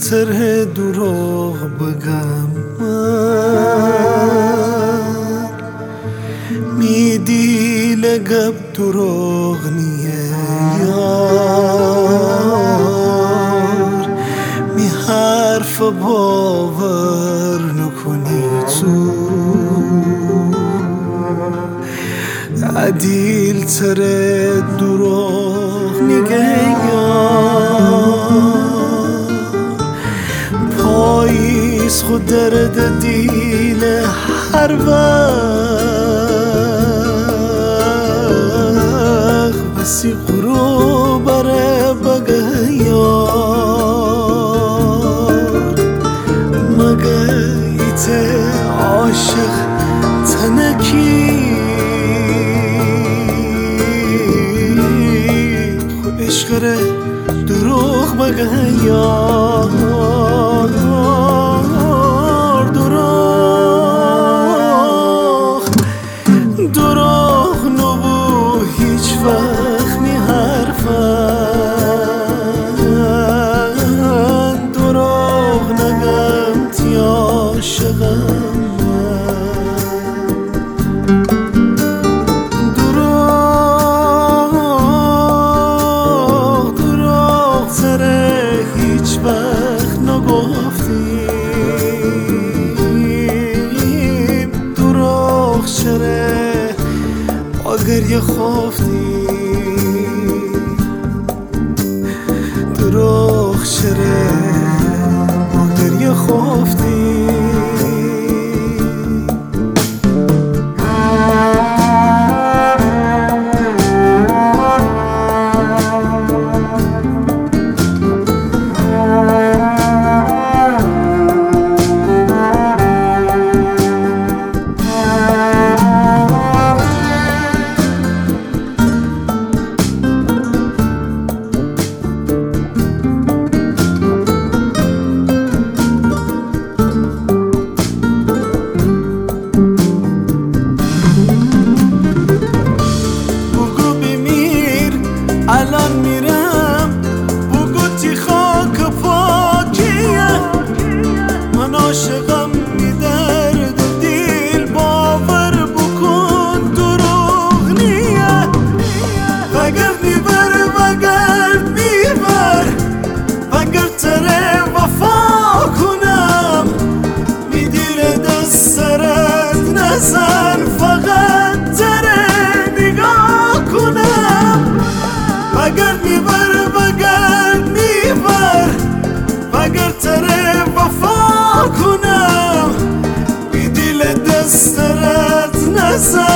تره دروغ بگم میدی لگب دروغ نیه یار می حرف باور نکنی تو عدیل تره دروغ نیگه پاییز خود درد دیل هر وقت بسی قرو بره بگه یار مگه ایت عاشق تنکی خو عشقره دروغ بگه یار دروغ نبو هیچ وقت می حرفن دروغ نگم تی عاشقم دروغ سره هیچ وقت نگفتیم دروغ چره اگر یه خفتی دروغ چره اگر یه خفتی الان میرم بگو تی خاک پاکیه من عاشقم میدرد دیل باور بکن دروغ نیه وگر میبر وگر میبر وگر تره وفا کنم میدیر دست سرت نزن فقط تره نگاه کنم وگر میبر وگر تره وفا کنم بی دل دسترت نزن